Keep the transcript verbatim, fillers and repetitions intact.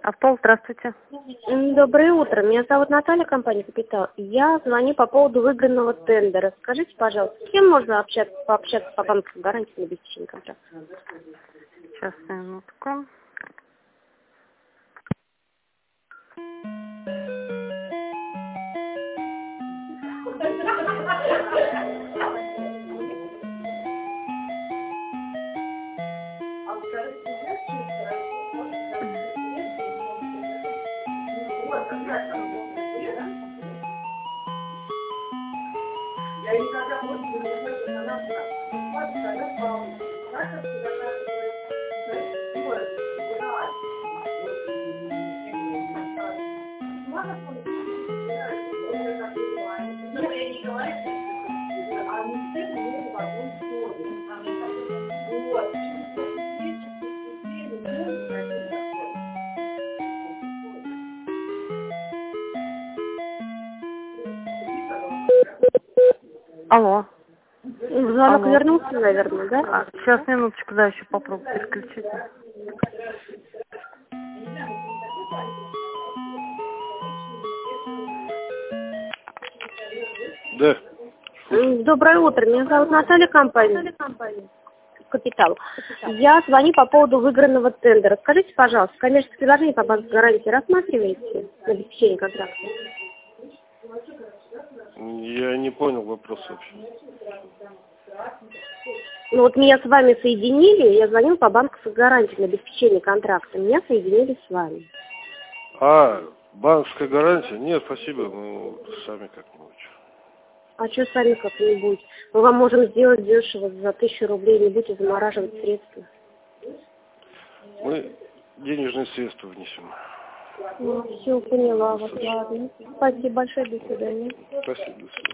Автол, здравствуйте. Доброе утро. Меня зовут Наталья, компания «Капитал». Я звоню по поводу выигранного тендера. Скажите, пожалуйста, с кем можно общаться, пообщаться по банковской гарантии на обеспечение контракта? Сейчас, минутку. Алло. Звонок Алло. вернулся, наверное, да? А, сейчас, минуточку, да, еще попробую переключить. Да. Доброе утро. Меня зовут Наталья, компания «Капитал». Я звоню по поводу выигранного тендера. Скажите, пожалуйста, коммерческое предложение по банковской гарантии рассматриваете на обеспечение контракта? Я не понял вопрос вообще. Ну вот меня с вами соединили, я звоню по банковской гарантии на обеспечение контракта. Меня соединили с вами. А, банковская гарантия? Нет, спасибо, ну, сами как-нибудь. А что сами как-нибудь? Мы вам можем сделать дешево за тысячу рублей, не будете замораживать средства. Мы денежные средства внесем. Ну, все, поняла вас, ладно. Спасибо большое, до свидания. Спасибо, до свидания.